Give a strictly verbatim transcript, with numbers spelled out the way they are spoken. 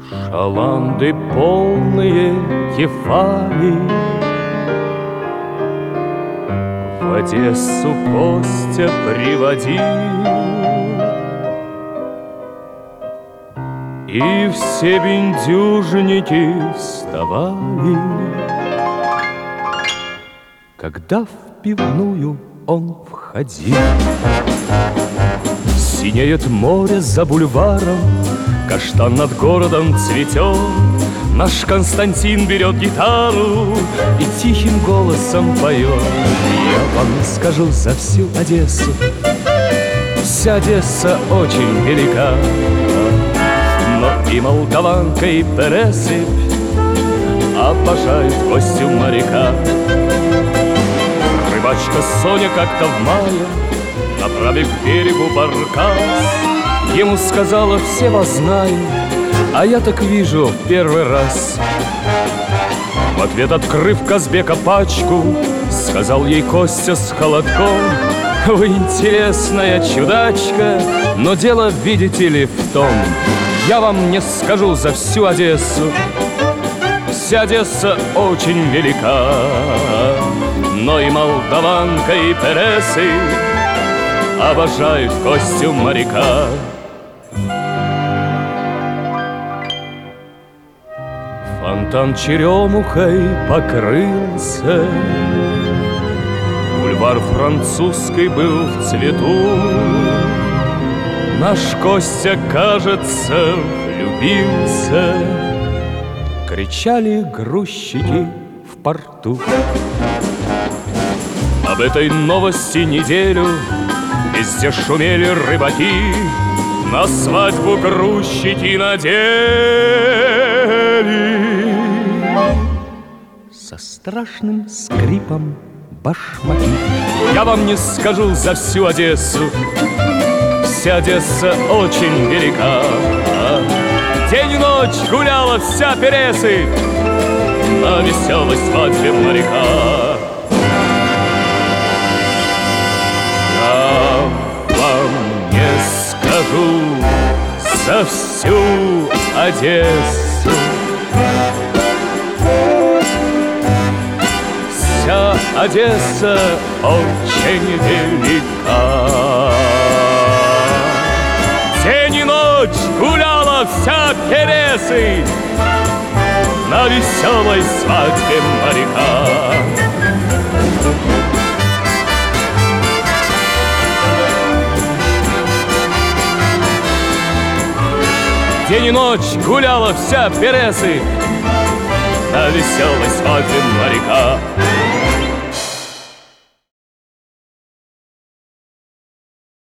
Шаланды полные кефали в Одессу Костя приводил, и все бендюжники вставали, когда в пивную он входил. Синеет море за бульваром, каштан над городом цветет. Наш Константин берет гитару и тихим голосом поет. Я вам скажу за всю Одессу, вся Одесса очень велика, но и молдаванка, и Пересыпь обожают Костю моряка. Рыбачка Соня как-то в мае, направив к берегу баркас, ему сказала: все вас знаю, а я так вижу в первый раз. В ответ, открыв Казбека пачку, сказал ей Костя с холодком: вы интересная чудачка, но дело, видите ли, в том, я вам не скажу за всю Одессу, вся Одесса очень велика, но и молдаванка, и Пересы обожают Костю моряка. Фонтан черемухой покрылся, бульвар Французский был в цвету. Наш Костя, кажется, влюбился, кричали грузчики в порту. Об этой новости неделю везде шумели рыбаки, на свадьбу грузчики надели со страшным скрипом башмаки. Я вам не скажу за всю Одессу, вся Одесса очень велика, день и ночь гуляла вся Пересы на веселой свадьбе моряка. Скажу за всю Одессу, вся Одесса очень велика, день и ночь гуляла вся Пересы на веселой свадьбе моряка. День и ночь гуляла вся Пересы на веселой свадьбе моряка.